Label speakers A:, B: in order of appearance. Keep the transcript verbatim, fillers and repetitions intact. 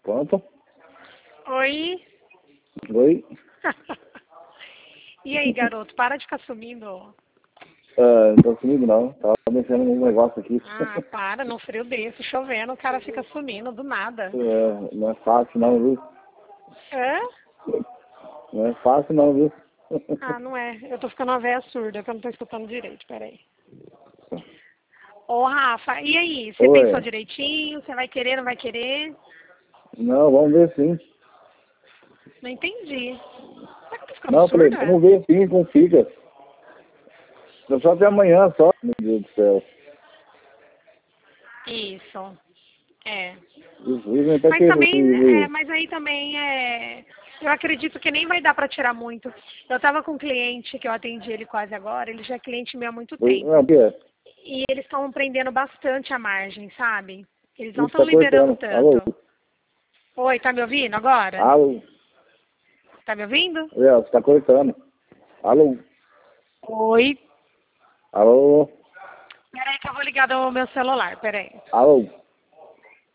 A: Pronto?
B: Oi?
A: Oi?
B: E aí, garoto, para de ficar sumindo.
A: Ah, não tô sumindo não, tava mexendo num negócio aqui.
B: Ah, para, num frio desse, chovendo, o cara fica sumindo do nada.
A: É, não é fácil não, viu?
B: Hã?
A: Não é fácil não, viu?
B: Ah, não é. Eu tô ficando uma véia surda, que eu não tô escutando direito, peraí. Ô, Rafa, e aí? Você
A: Oi.
B: pensou direitinho? Você vai querer, não vai querer?
A: Não, vamos ver sim.
B: Não entendi. Será que eu tô ficando
A: Não, falei,
B: surda?
A: vamos ver sim como fica. Eu só até amanhã só, meu Deus do céu.
B: Isso. É.
A: Jesus, até
B: Mas
A: que
B: também, é,
A: meio...
B: mas aí também é. Eu acredito que nem vai dar pra tirar muito. Eu tava com um cliente que eu atendi ele quase agora, ele já é cliente meu há muito
A: Não,
B: tempo.
A: o que é?
B: E eles estão prendendo bastante a margem, sabe? Eles não
A: Isso
B: estão
A: tá
B: liberando
A: cortando. Alô?
B: tanto. Oi, tá me ouvindo agora?
A: Alô?
B: Tá me ouvindo?
A: É, você tá cortando. Alô?
B: Oi.
A: Alô?
B: Peraí que eu vou ligar do meu celular, peraí.
A: Alô?